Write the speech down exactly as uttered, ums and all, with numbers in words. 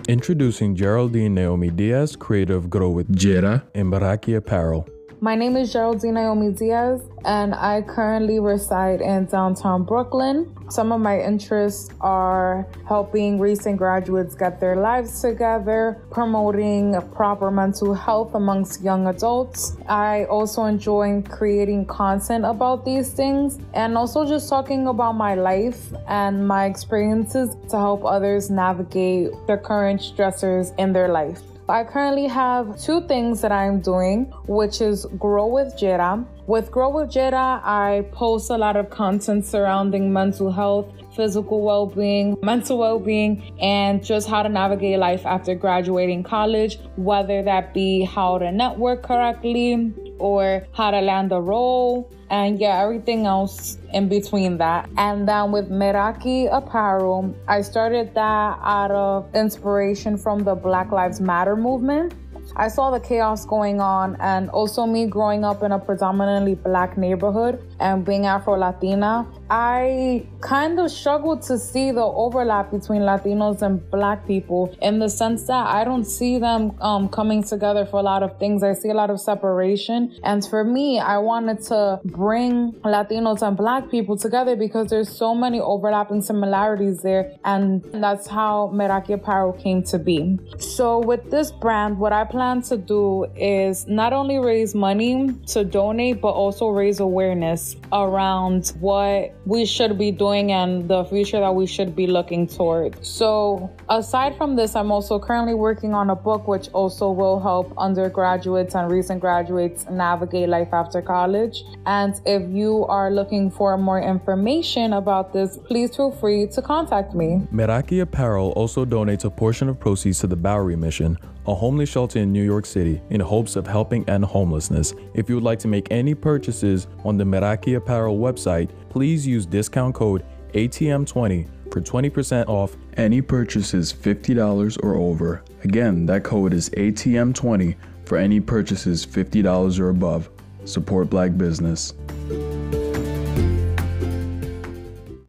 Introducing Geraldine Naomi Diaz, creator of Grow with Jera and Meraki Apparel. My name is Geraldine Naomi Diaz, and I currently reside in downtown Brooklyn. Some of my interests are helping recent graduates get their lives together, promoting proper mental health amongst young adults. I also enjoy creating content about these things and also just talking about my life and my experiences to help others navigate the current stressors in their life. I currently have two things that I'm doing, which is Grow with Jera. With Grow with Jera, I post a lot of content surrounding mental health, physical well-being, mental well-being, and just how to navigate life after graduating college, whether that be how to network correctly or how to land a role, and yeah, everything else in between that. And then with Meraki Apparel, I started that out of inspiration from the Black Lives Matter movement. I saw the chaos going on, and also me growing up in a predominantly Black neighborhood and being Afro-Latina, I kind of struggled to see the overlap between Latinos and Black people in the sense that I don't see them um, coming together for a lot of things. I see a lot of separation. And for me, I wanted to bring Latinos and Black people together because there's so many overlapping similarities there. And that's how Meraki Apparel came to be. So with this brand, what I plan to do is not only raise money to donate, but also raise awareness around what we should be doing and the future that we should be looking toward. So aside from this, I'm also currently working on a book which also will help undergraduates and recent graduates navigate life after college. And if you are looking for more information about this, please feel free to contact me. Meraki Apparel also donates a portion of proceeds to the Bowery Mission, a homeless shelter in New York City, in hopes of helping end homelessness. If you would like to make any purchases on the Meraki Apparel website, please use discount code A T M twenty for twenty percent off any purchases fifty dollars or over. Again, that code is A T M twenty for any purchases fifty dollars or above. Support Black business.